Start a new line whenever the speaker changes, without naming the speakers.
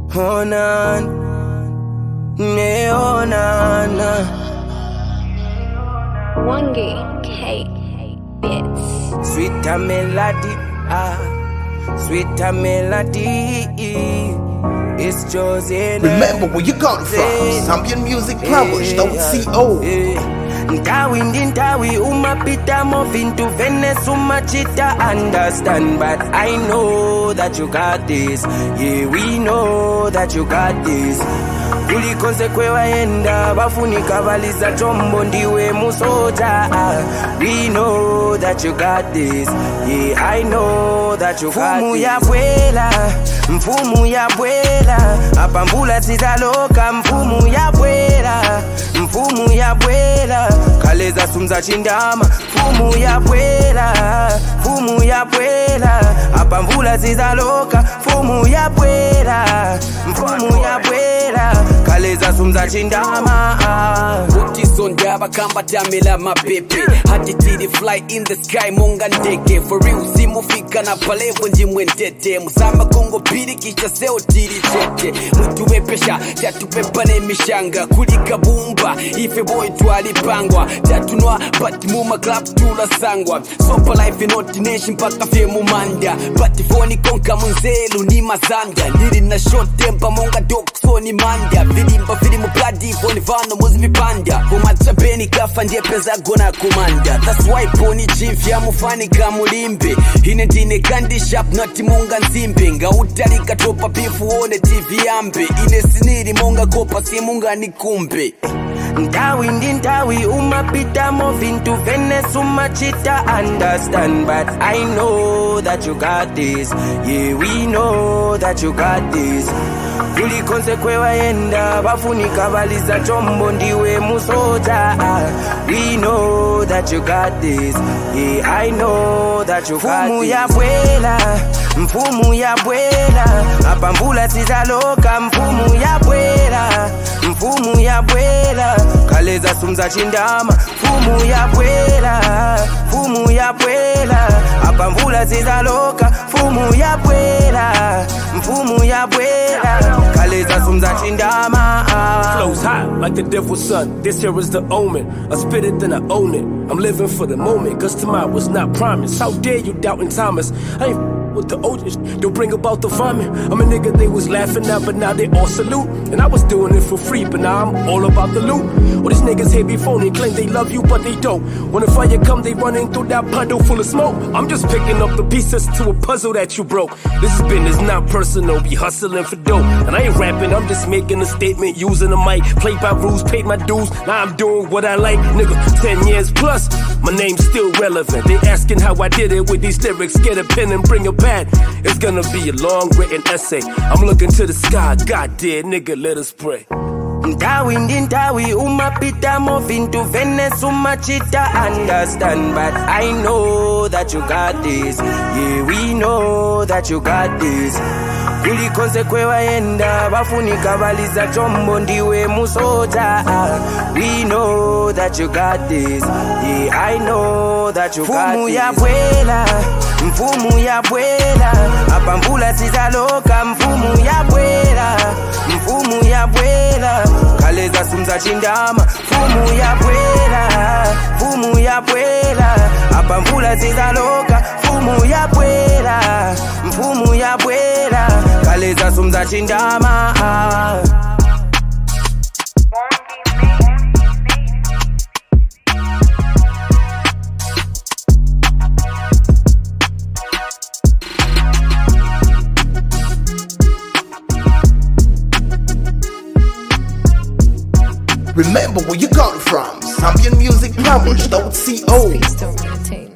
Onan, neonana.
Wangi K Bits.
Sweeter melody, sweeter melody. It's José.
Remember where you got it from. Zambian Music Plumbers, .co.
Ntawi ndi ntawi umapita moving to Venice umachita understand, but I know that you got this. Yeah, we know that you got this. Kulikonse kwewaenda bafunika baliza chombo ndiwe musoja. We know that you got this. Yeah, I know that you got this. Mfumu ya bwela, mfumu ya bwela, apambula tizaloka. Mfumu ya bwela, mfumu ya bwela, kaleza sumza chindama. Mfumu ya bwela, mfumu ya bwela, apambula tizaloka. Mfumu ya bwela, mfumu ya bwela, kaleza sumza chindama.
Utisonda bakamba tamela mapepe, hati tiri fly in the sky monga ndege. For real simufika na palevo njimwe ntete, musama kongo pili kisha seo tiri tete. Mwitu wepesha tatupepane mishanga, kulika bumba ife boy tualipangwa. Tatunwa pati muma club tula sangwa. Sopa life in ordination paka fye mumanda, pati foni konka munzelu ni mazanda. Nili na short temper monga dokso ni manda. Vilimba filimu bloody foni vano muzipipanda. Kumacha beni kafa ndiye peza gona kumanda. That's why poni chimfi ya mufani kamulimbe. Hine dine kandi sharp nati munga nzimbe. Nga utalika topa pifu one TV yambe. Ine siniri monga kopa si munga nikumbe.
Ntawi ndi ntawi umapita moving to Venice umachita understand, but I know that you got this. Yeah, we know that you got this. Kulikonse kwewaenda bafunika baliza chombo ndiwe musoja. We know that you got this. Yeah, I know that you got this. Mfumu ya bwela, mfumu ya bwela, apambula tizaloka. Mfumu ya bwela, mfumu ya bwela, kaleza sumza chindama. Mfumu ya bwela, mfumu ya bwela, apambula tizaloka. Mfumu ya bwela, mfumu ya bwela, kaleza sumza chindama.
Flows hot like the devil's son. This here is the omen. I spit it, then I own it. I'm living for the moment, cause tomorrow was not promised. How dare you doubting Thomas? I ain't with the OGs, they'll bring about the vomit. I'm a nigga they was laughing at, but now they all salute. And I was doing it for free, but now I'm all about the loot. All these niggas here be phony, claim they love you, but they don't. When the fire come, they running through that puddle full of smoke. I'm just picking up the pieces to a puzzle that you broke. This is business, not personal, be hustling for dope. And I ain't rapping, I'm just making a statement, using a mic. Played by rules, paid my dues, now I'm doing what I like. Nigga, 10 years plus, my name's still relevant. They asking how I did it with these lyrics, get a pen and bring a pad. It's gonna be a long written essay. I'm looking to the sky, God did, nigga, let us pray.
Ntawi ndi ntawi umapita moving to Venice umachita understand, but I know that you got this. Yeah, we know that you got this. Kulikonse kwewaenda bafunika baliza chombo ndiwe musoja. We know that you got this. Yeah, I know that you got this. Mfumu ya bwela, mfumu ya bwela, apambula tizaloka. Mfumu ya bwela, mfumu ya bwela, kaleza sumza chindama. Mfumu ya bwela, mfumu ya bwela, apambula tizaloka. Mfumu ya bwela, mfumu ya bwela, kaleza sumza chindama.
Remember where you got it from. Zambian Music Plumbers, .co.
Please don't meditate.